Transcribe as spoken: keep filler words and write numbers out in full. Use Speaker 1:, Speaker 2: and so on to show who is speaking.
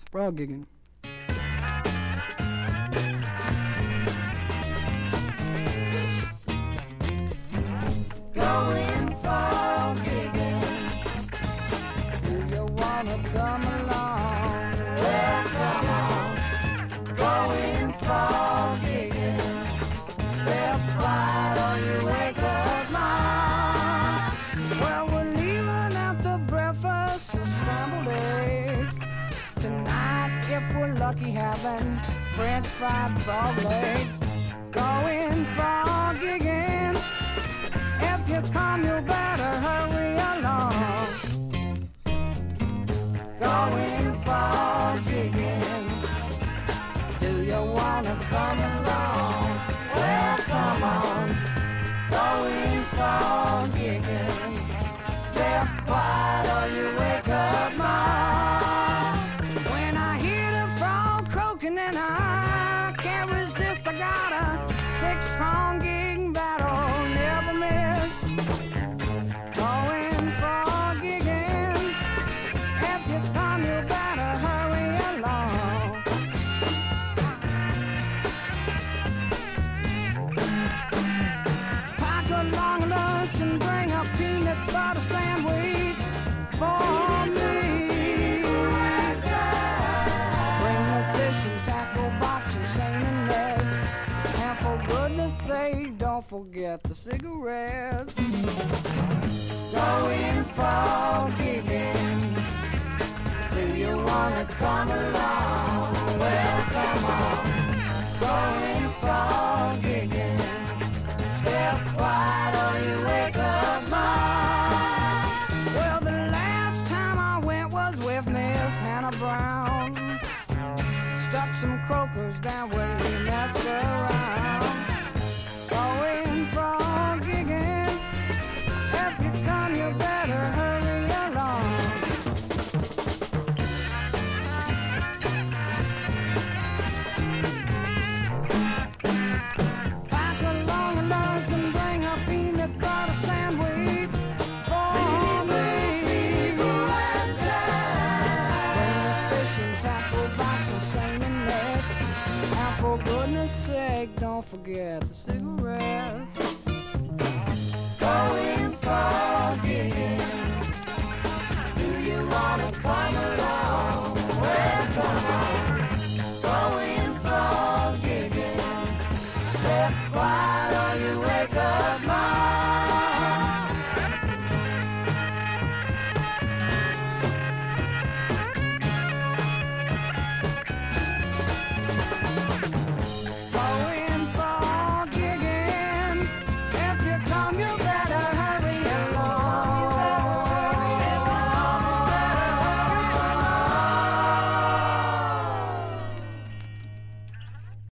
Speaker 1: frog gigging.
Speaker 2: Going frog gigging. Do you wanna come along? Well, come on. Going frog gigging. Step right or you wake up mom. Well, we're leaving after breakfast of scrambled eggs. Tonight, if we're lucky, having French fried frog legs. Going frog gigging. If you come, you better hurry along. Going frog gigging. Do you wanna come along? Well, come on. Going frog gigging. Step quiet or you wake up mom. When I hear the frog croaking and I can't resist, I got a six-prong gig that'll never miss. Going frog gigging. If you come, you better hurry along. Pack a long lunch and bring a peanut butter sandwich for me. Bring the fish and tackle box and seining nets. And for goodness sake, don't forget the cigarettes. Going frog gigging. Do you wanna come along? Well, come on. Going frog gigging. Step quiet or you wake up mom. Well, the last time I went was with Miss Hannah Brown. Stuck some croakers down where we messed around. Going frog gigging. If you come, you better hurry along. Pack a long lunch and bring a peanut butter sandwich for me. Bring a fish and tackle box and seining nets. And for goodness sake, don't forget the cigarettes.